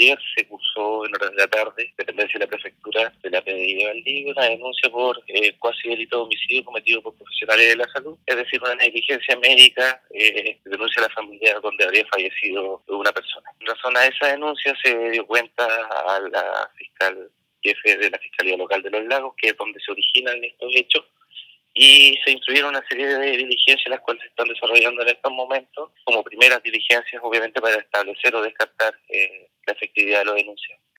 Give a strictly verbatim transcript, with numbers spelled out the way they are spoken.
ayer se cursó en horas de la tarde, dependencia de la prefectura de la P D I de Valdivia, una denuncia por eh, cuasi delito de homicidio cometido por profesionales de la salud, es decir, una negligencia médica, eh, denuncia a la familia donde habría fallecido una persona. En razón a esa denuncia se dio cuenta a la fiscal jefe de la Fiscalía Local de Los Lagos, que es donde se originan estos hechos, y se instruyeron una serie de diligencias las cuales se están desarrollando en estos momentos, como primeras diligencias obviamente para establecer o descartar eh, la efectividad de los denunciados.